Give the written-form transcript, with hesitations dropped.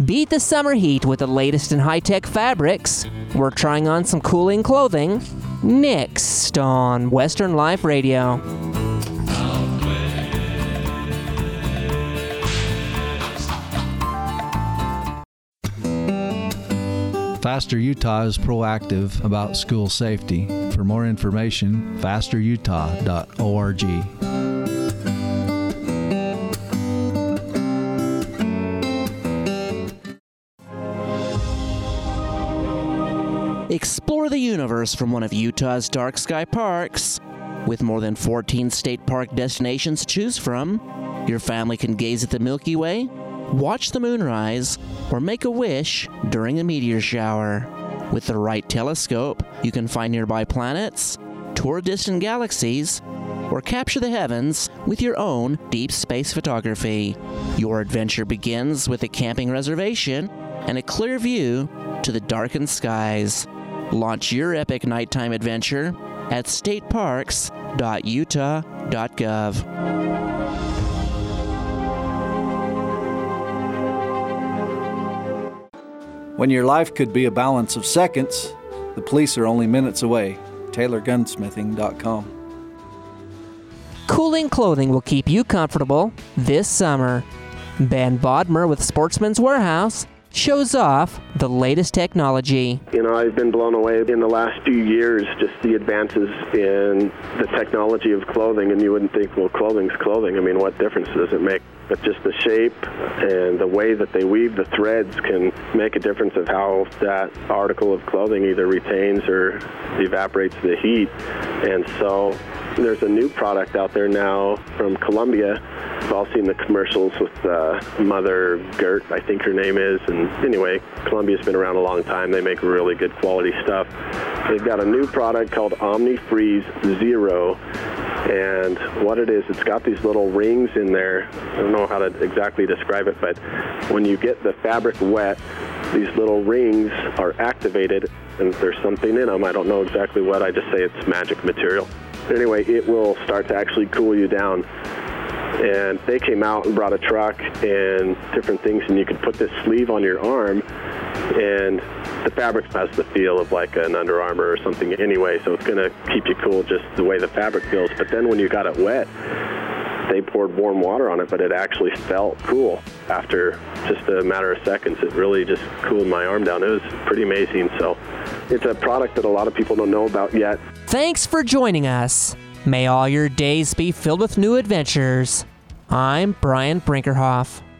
Beat the summer heat with the latest in high-tech fabrics. We're trying on some cooling clothing. Next on Western Life Radio. Faster Utah is proactive about school safety. For more information, fasterutah.org. Explore the universe from one of Utah's dark sky parks. With more than 14 state park destinations to choose from, your family can gaze at the Milky Way, watch the moonrise, or make a wish during a meteor shower. With the right telescope, you can find nearby planets, tour distant galaxies, or capture the heavens with your own deep space photography. Your adventure begins with a camping reservation and a clear view to the darkened skies. Launch your epic nighttime adventure at stateparks.utah.gov. When your life could be a balance of seconds, the police are only minutes away. TaylorGunsmithing.com. Cooling clothing will keep you comfortable this summer. Ben Bodmer with Sportsman's Warehouse shows off the latest technology. You know, I've been blown away in the last few years, just the advances in the technology of clothing, and you wouldn't think, well, clothing's clothing. I mean, what difference does it make? But just the shape and the way that they weave the threads can make a difference of how that article of clothing either retains or evaporates the heat. And so there's a new product out there now from Columbia. We've all seen the commercials with Mother Gert, I think her name is. And anyway, Columbia's been around a long time. They make really good quality stuff. They've got a new product called Omni-Freeze Zero. And what it is, it's got these little rings in there. I don't know how to exactly describe it, but when you get the fabric wet, these little rings are activated, and there's something in them. I don't know exactly what. I just say it's magic material. Anyway, it will start to actually cool you down. And they came out and brought a truck and different things, and you could put this sleeve on your arm, and the fabric has the feel of like an Under Armour or something anyway, so it's going to keep you cool just the way the fabric feels. But then when you got it wet, they poured warm water on it, but it actually felt cool after just a matter of seconds. It really just cooled my arm down. It was pretty amazing. So it's a product that a lot of people don't know about yet. Thanks for joining us. May all your days be filled with new adventures. I'm Brian Brinkerhoff.